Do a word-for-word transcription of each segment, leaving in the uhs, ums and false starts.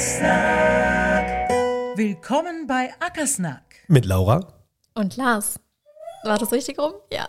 Ackersnack. Willkommen bei Ackersnack. Mit Laura. Und Lars. War das richtig rum? Ja.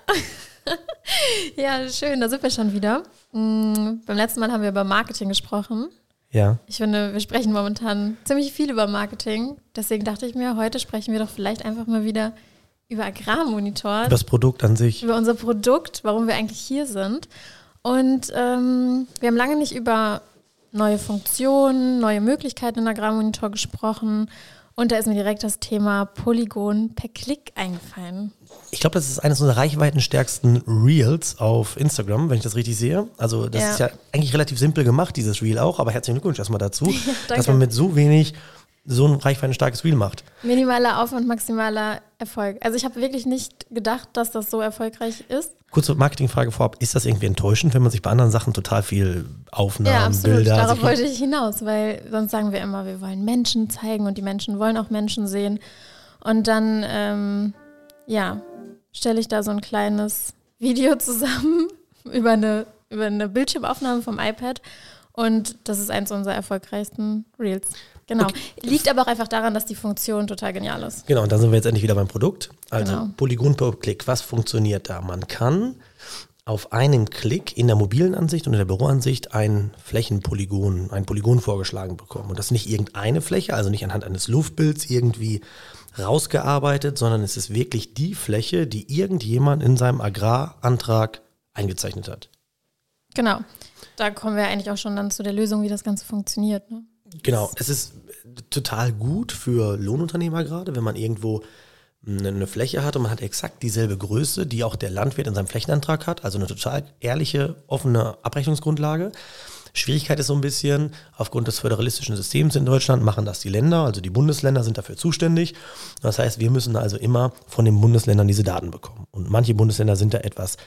Ja, schön, da sind wir schon wieder. Mhm, beim letzten Mal haben wir über Marketing gesprochen. Ja. Ich finde, wir sprechen momentan ziemlich viel über Marketing. Deswegen dachte ich mir, heute sprechen wir doch vielleicht einfach mal wieder über Agrarmonitor. Über das Produkt an sich. Über unser Produkt, warum wir eigentlich hier sind. Und ähm, wir haben lange nicht über neue Funktionen, neue Möglichkeiten in Agrarmonitor gesprochen. Und da ist mir direkt das Thema Polygon per Klick eingefallen. Ich glaube, das ist eines unserer reichweitenstärksten Reels auf Instagram, wenn ich das richtig sehe. Also das Ja. ist ja eigentlich relativ simpel gemacht, dieses Reel auch. Aber herzlichen Glückwunsch erstmal dazu, Ja, danke. dass man mit so wenig so ein reichweitenstarkes Reel macht. Minimaler Aufwand, maximaler Erfolg. Also ich habe wirklich nicht gedacht, dass das so erfolgreich ist. Kurze Marketingfrage vorab, ist das irgendwie enttäuschend, wenn man sich bei anderen Sachen total viel Aufnahmen, Ja, absolut. Bilder... Darauf sich- wollte ich hinaus, weil sonst sagen wir immer, wir wollen Menschen zeigen und die Menschen wollen auch Menschen sehen. Und dann, ähm, ja, stelle ich da so ein kleines Video zusammen über eine, über eine Bildschirmaufnahme vom iPad und das ist eins unserer erfolgreichsten Reels. Genau. Okay. Liegt aber auch einfach daran, dass die Funktion total genial ist. Genau, und da sind wir jetzt endlich wieder beim Produkt. Also Genau. Polygon per Klick, was funktioniert da? Man kann auf einen Klick in der mobilen Ansicht und in der Büroansicht ein Flächenpolygon, ein Polygon vorgeschlagen bekommen. Und das ist nicht irgendeine Fläche, also nicht anhand eines Luftbilds irgendwie rausgearbeitet, sondern es ist wirklich die Fläche, die irgendjemand in seinem Agrarantrag eingezeichnet hat. Genau. Da kommen wir eigentlich auch schon dann zu der Lösung, wie das Ganze funktioniert. Ne? Genau, es ist total gut für Lohnunternehmer gerade, wenn man irgendwo eine Fläche hat und man hat exakt dieselbe Größe, die auch der Landwirt in seinem Flächenantrag hat, also eine total ehrliche, offene Abrechnungsgrundlage. Schwierigkeit ist so ein bisschen, aufgrund des föderalistischen Systems in Deutschland machen das die Länder, also die Bundesländer sind dafür zuständig. Das heißt, wir müssen also immer von den Bundesländern diese Daten bekommen. Und manche Bundesländer sind da etwas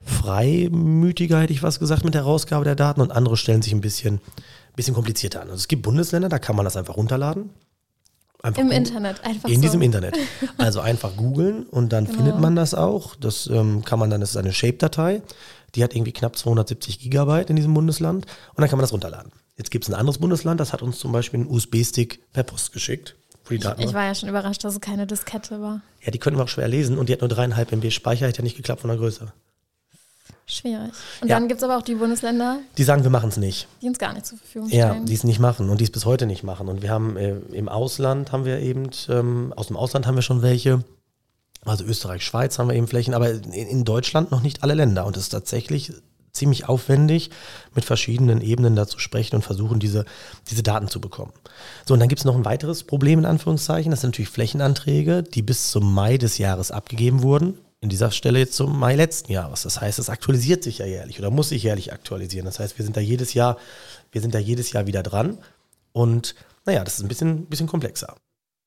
freimütiger, hätte ich was gesagt, mit der Herausgabe der Daten und andere stellen sich ein bisschen, bisschen komplizierter an. Also es gibt Bundesländer, da kann man das einfach runterladen. Einfach Im googeln. Internet, einfach In so. diesem Internet. Also einfach googeln und dann Genau. findet man das auch. Das ähm, kann man dann, das ist eine Shape-Datei, die hat irgendwie knapp zweihundertsiebzig Gigabyte in diesem Bundesland und dann kann man das runterladen. Jetzt gibt es ein anderes Bundesland, das hat uns zum Beispiel einen U S B-Stick per Post geschickt. Für die Daten. Ich war ja schon überrascht, dass es keine Diskette war. Ja, die können wir auch schwer lesen und die hat nur dreieinhalb M B Speicher, hätte ja nicht geklappt von der Größe. Schwierig. Und Ja. dann gibt es aber auch die Bundesländer, Die sagen, wir machen es nicht. die uns gar nicht zur Verfügung Ja, stellen. die es nicht machen und die es bis heute nicht machen. Und wir haben äh, im Ausland haben wir eben, ähm, aus dem Ausland haben wir schon welche. Also Österreich, Schweiz haben wir eben Flächen, aber in, in Deutschland noch nicht alle Länder. Und es ist tatsächlich ziemlich aufwendig, mit verschiedenen Ebenen da zu sprechen und versuchen, diese, diese Daten zu bekommen. So, und dann gibt es noch ein weiteres Problem, in Anführungszeichen. Das sind natürlich Flächenanträge, die bis zum Mai des Jahres abgegeben wurden. In dieser Stelle jetzt zum Mai letzten Jahres. Das heißt, es aktualisiert sich ja jährlich oder muss sich jährlich aktualisieren. Das heißt, wir sind da jedes Jahr, wir sind da jedes Jahr wieder dran. Und naja, das ist ein bisschen, bisschen komplexer.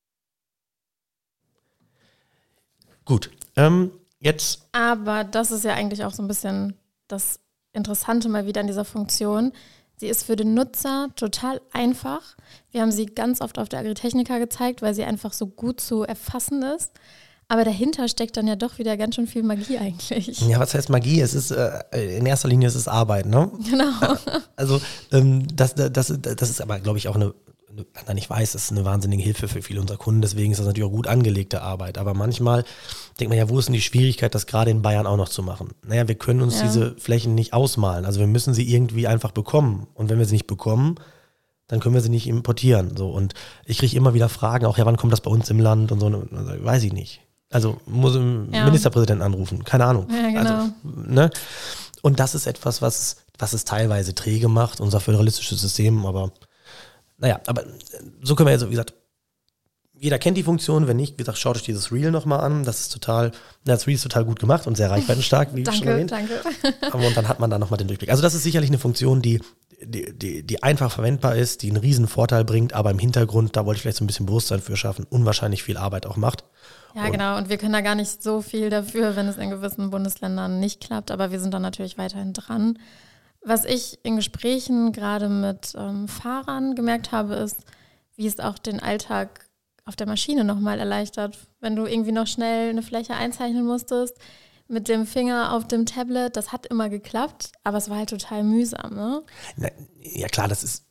Gut, ähm, jetzt Aber das ist ja eigentlich auch so ein bisschen das Interessante mal wieder an dieser Funktion. Sie ist für den Nutzer total einfach. Wir haben sie ganz oft auf der Agritechnica gezeigt, weil sie einfach so gut zu erfassen ist. Aber dahinter steckt dann ja doch wieder ganz schön viel Magie eigentlich. Ja, was heißt Magie? Es ist äh, in erster Linie ist es Arbeit, ne? Genau. Also ähm, das, das, das ist aber, glaube ich, auch eine, eine, nein, ich weiß, das ist eine wahnsinnige Hilfe für viele unserer Kunden, deswegen ist das natürlich auch gut angelegte Arbeit. Aber manchmal denkt man ja, wo ist denn die Schwierigkeit, das gerade in Bayern auch noch zu machen? Naja, wir können uns Ja. diese Flächen nicht ausmalen. Also wir müssen sie irgendwie einfach bekommen. Und wenn wir sie nicht bekommen, dann können wir sie nicht importieren. So. Und ich kriege immer wieder Fragen, auch ja, wann kommt das bei uns im Land und so, also, weiß ich nicht. Also muss im Ja. Ministerpräsidenten anrufen, keine Ahnung. Ja, genau. Also, ne? Und das ist etwas, was, was es teilweise träge macht, unser föderalistisches System, aber naja, aber so können wir also, wie gesagt, jeder kennt die Funktion, wenn nicht, wie gesagt, schaut euch dieses Reel nochmal an, das ist total, das Reel ist total gut gemacht und sehr reichweitenstark, wie schon Danke, erwähnt. danke. Aber und dann hat man da nochmal den Durchblick. Also das ist sicherlich eine Funktion, die, die, die, die einfach verwendbar ist, die einen riesen Vorteil bringt, aber im Hintergrund, da wollte ich vielleicht so ein bisschen Bewusstsein für schaffen, unwahrscheinlich viel Arbeit auch macht. Ja, Und- genau. Und wir können da gar nicht so viel dafür, wenn es in gewissen Bundesländern nicht klappt. Aber wir sind dann natürlich weiterhin dran. Was ich in Gesprächen gerade mit ähm, Fahrern gemerkt habe, ist, wie es auch den Alltag auf der Maschine nochmal erleichtert. Wenn du irgendwie noch schnell eine Fläche einzeichnen musstest, mit dem Finger auf dem Tablet, das hat immer geklappt, aber es war halt total mühsam, ne? Na, ja klar, das ist,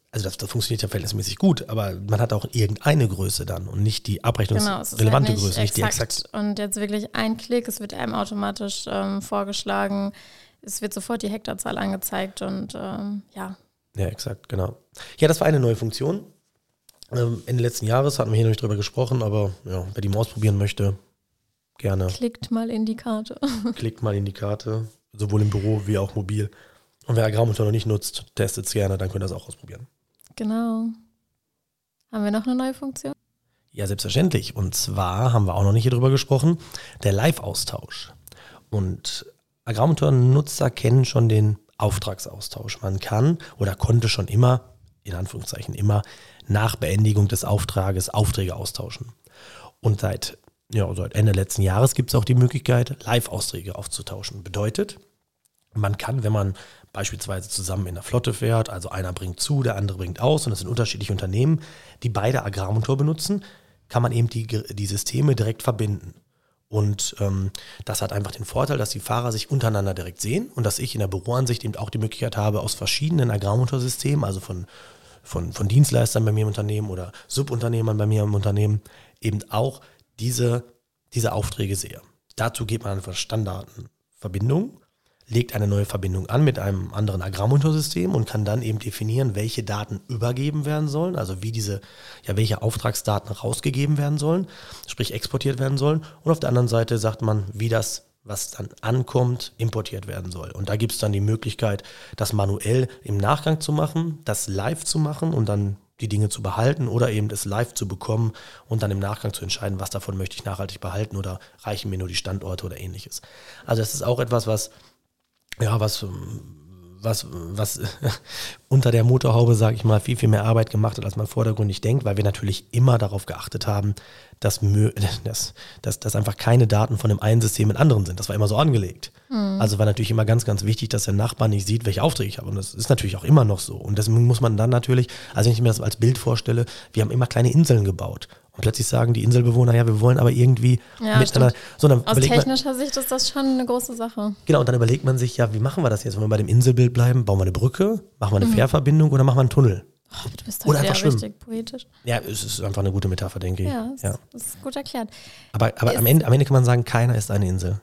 also das, das funktioniert ja verhältnismäßig gut, aber man hat auch irgendeine Größe dann und nicht die abrechnungsrelevante genau, halt nicht Größe, nicht die exakt. exakt. Und jetzt wirklich ein Klick, es wird einem automatisch ähm, vorgeschlagen, es wird sofort die Hektarzahl angezeigt und ähm, ja. Ja, exakt, genau. Ja, das war eine neue Funktion. Ähm, Ende letzten Jahres hatten wir hier noch nicht drüber gesprochen, aber ja, wer die mal ausprobieren möchte, gerne. Klickt mal in die Karte. Klickt mal in die Karte, sowohl im Büro wie auch mobil. Und wer Agrarmotor noch nicht nutzt, testet es gerne, dann könnt ihr das auch ausprobieren. Genau. Haben wir noch eine neue Funktion? Ja, selbstverständlich. Und zwar haben wir auch noch nicht hier drüber gesprochen, der Live-Austausch. Und Agrarmotor-Nutzer kennen schon den Auftragsaustausch. Man kann oder konnte schon immer, in Anführungszeichen immer, nach Beendigung des Auftrages Aufträge austauschen. Und seit, ja, seit Ende letzten Jahres gibt es auch die Möglichkeit, Live-Aufträge aufzutauschen. Bedeutet, man kann, wenn man beispielsweise zusammen in der Flotte fährt, also einer bringt zu, der andere bringt aus und das sind unterschiedliche Unternehmen, die beide Agrarmotor benutzen, kann man eben die, die Systeme direkt verbinden. Und ähm, das hat einfach den Vorteil, dass die Fahrer sich untereinander direkt sehen und dass ich in der Büroansicht eben auch die Möglichkeit habe, aus verschiedenen Agrarmotorsystemen, also von, von, von Dienstleistern bei mir im Unternehmen oder Subunternehmern bei mir im Unternehmen, eben auch diese, diese Aufträge sehe. Dazu geht man einfach Standardverbindungen, legt eine neue Verbindung an mit einem anderen Agrarmotorsystem und kann dann eben definieren, welche Daten übergeben werden sollen, also wie diese, ja, welche Auftragsdaten rausgegeben werden sollen, sprich exportiert werden sollen. Und auf der anderen Seite sagt man, wie das, was dann ankommt, importiert werden soll. Und da gibt es dann die Möglichkeit, das manuell im Nachgang zu machen, das live zu machen und dann die Dinge zu behalten oder eben das live zu bekommen und dann im Nachgang zu entscheiden, was davon möchte ich nachhaltig behalten oder reichen mir nur die Standorte oder ähnliches. Also das ist auch etwas, was Ja, was, was, was unter der Motorhaube, sage ich mal, viel, viel mehr Arbeit gemacht hat, als man vordergründig denkt, weil wir natürlich immer darauf geachtet haben, dass, dass, dass, dass einfach keine Daten von dem einen System in anderen sind. Das war immer so angelegt. Mhm. Also war natürlich immer ganz, ganz wichtig, dass der Nachbar nicht sieht, welche Aufträge ich habe. Und das ist natürlich auch immer noch so. Und deswegen muss man dann natürlich, also wenn ich mir das als Bild vorstelle, wir haben immer kleine Inseln gebaut. Und plötzlich sagen die Inselbewohner, ja, wir wollen aber irgendwie ja, miteinander. So, dann aus technischer man, Sicht ist das schon eine große Sache. Genau, und dann überlegt man sich, ja, wie machen wir das jetzt? Wollen wir bei dem Inselbild bleiben? Bauen wir eine Brücke? Machen wir eine mhm. Fährverbindung oder machen wir einen Tunnel? Oh, du bist oder halt einfach ja richtig poetisch. Ja, es ist einfach eine gute Metapher, denke ich. Ja, ja. das ist gut erklärt. Aber, aber am, Ende, am Ende kann man sagen, keiner ist eine Insel.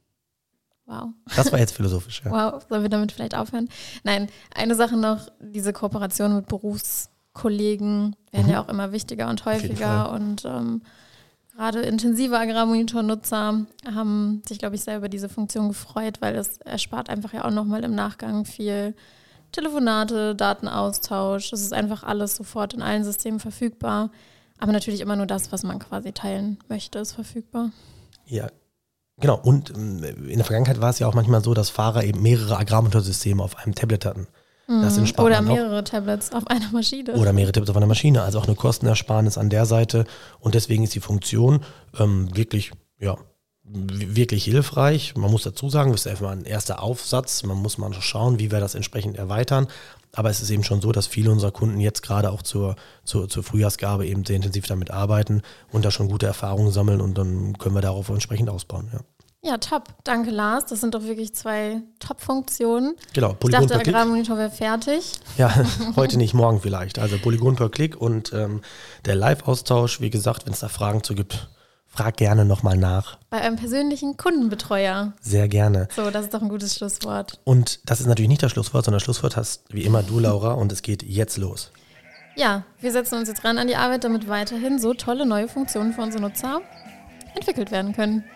Wow. Das war jetzt philosophisch, ja. Wow, sollen wir damit vielleicht aufhören? Nein, eine Sache noch, diese Kooperation mit Berufskollegen werden mhm. ja auch immer wichtiger und häufiger und ähm, gerade intensive Agrarmonitor-Nutzer haben sich, glaube ich, sehr über diese Funktion gefreut, weil es erspart einfach ja auch nochmal im Nachgang viel Telefonate, Datenaustausch. Es ist einfach alles sofort in allen Systemen verfügbar. Aber natürlich immer nur das, was man quasi teilen möchte, ist verfügbar. Ja, genau. Und in der Vergangenheit war es ja auch manchmal so, dass Fahrer eben mehrere Agrarmotorsysteme auf einem Tablet hatten. Das oder mehrere Tablets auf einer Maschine. Oder mehrere Tablets auf einer Maschine. Also auch eine Kostenersparnis an der Seite. Und deswegen ist die Funktion ähm, wirklich, ja, wirklich hilfreich. Man muss dazu sagen, das ist einfach mal ein erster Aufsatz. Man muss mal schauen, wie wir das entsprechend erweitern. Aber es ist eben schon so, dass viele unserer Kunden jetzt gerade auch zur, zur, zur Frühjahrsgabe eben sehr intensiv damit arbeiten und da schon gute Erfahrungen sammeln und dann können wir darauf entsprechend ausbauen. Ja. Ja, top. Danke, Lars. Das sind doch wirklich zwei Top-Funktionen. Genau, Polygon ich dachte, der Agrarmonitor wäre fertig. Ja, heute nicht, morgen vielleicht. Also Polygon per Klick und ähm, der Live-Austausch, wie gesagt, wenn es da Fragen zu gibt, frag gerne nochmal nach. Bei einem persönlichen Kundenbetreuer. Sehr gerne. So, das ist doch ein gutes Schlusswort. Und das ist natürlich nicht das Schlusswort, sondern das Schlusswort hast wie immer du, Laura, und es geht jetzt los. Ja, wir setzen uns jetzt ran an die Arbeit, damit weiterhin so tolle neue Funktionen für unsere Nutzer entwickelt werden können.